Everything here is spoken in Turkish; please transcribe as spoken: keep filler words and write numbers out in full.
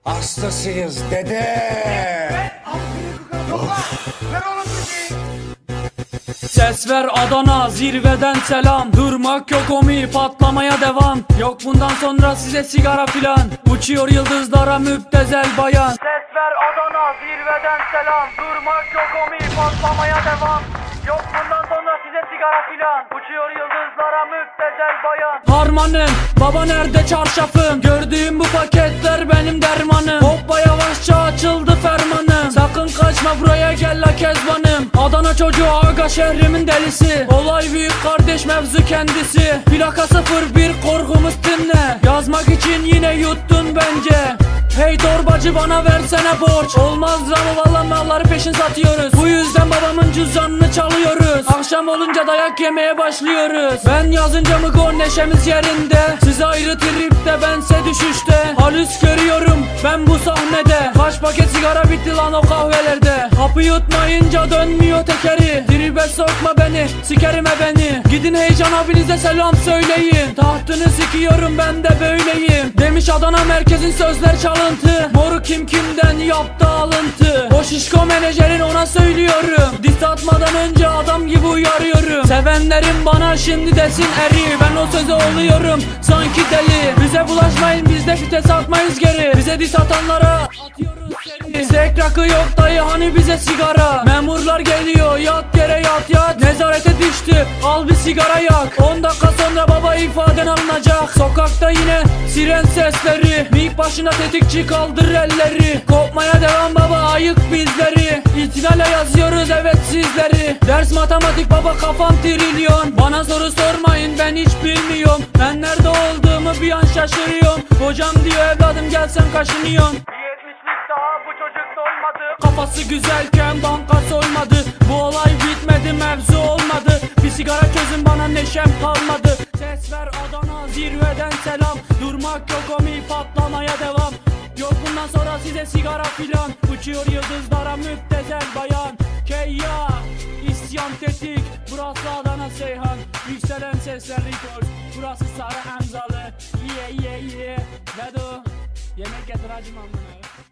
Hastasıyız dede. Ses ver Adana, zirveden selam. Durmak yok omi, patlamaya devam. Yok bundan sonra size sigara filan. Uçuyor yıldızlara müptezel bayan. Ses ver Adana, zirveden selam. Durmak yok omi, patlamaya devam. Yok bundan sonra size sigara filan. Uçuyor yıldızlara müptezel bayan. Harmanım, baba nerede çarşafım? Gördüğüm bu paketler benim dermanım. Hoppa yavaşça açıldı fermanım. Sakın kaçma buraya gel la kezbanım. Adana çocuğu aga şehrimin delisi. Olay büyük kardeş mevzu kendisi. Plaka sıfır bir korkumuz dinle. Yazmak için yine yuttun bence. Hey torbacı bana versene borç. Olmaz ama valla malları peşin satıyoruz. Bu yüzden babamın cüzdanını çalıyoruz. Akşam olunca dayak yemeye başlıyoruz. Ben yazınca mı gol neşemiz yerinde. Siz ayrı tripte bense düşüşte. Halüs görüyorum ben bu sahnede. Kaç paket sigara bitti lan o kahvelerde. Hapı yutmayınca dönmüyor tekeri. Tribe sokma beni, sikerime beni. Gidin heyecan abinize selam söyleyin. Tahtını sikiyorum ben de böyleyim. Demiş Adana merkezin sözler çalıntı. Moru kim kimden yaptı alıntı. O şişko menajerin ona söylüyorum. Diss atmadan önce adam gibi uyarıyorum. Sevenlerim bana şimdi desin eri. Ben o söze oluyorum sanki deli. Bize bulaşmayın biz de vites atmayız geri. Bize diss atanlara atıyoruz seri. Zek rakı yok dayı hani bize sigara. Memurlar geliyor yat yere yat yat. Nezarete düştü al bir sigara yak. On dakika sonra baba ifaden alınacak. Sokakta yine siren sesleri. Mik başına tetikçi kaldır elleri. Kopmaya devam baba ayık bizleri. İtinale yazıyoruz evet sizleri. Ders matematik baba kafam trilyon. Bana soru sormayın ben hiç bilmiyorum. Ben nerede olduğumu bir an şaşırıyorum. Hocam diyor evladım gel sen kaşınıyorsun. Yetmişlik daha bu çocuk dolmadı. Kafası güzelken banka soymadı. Bu olay bitmedi mevzu olmadı. Bir sigara çözün bana neşem kalmadı. Ses ver Adana zirveden selam. Durmak yok omi patlamaya devam. Yok bundan sonra size sigara filan. Uçuyor yıldızlara müptezel bayan. Keyya isyan tetik. Burası Adana Seyhan. Yükselen sesler record. Burası Sarı Emzalı. Yeah yeah yeah. Vedo yemek getir hacım amına.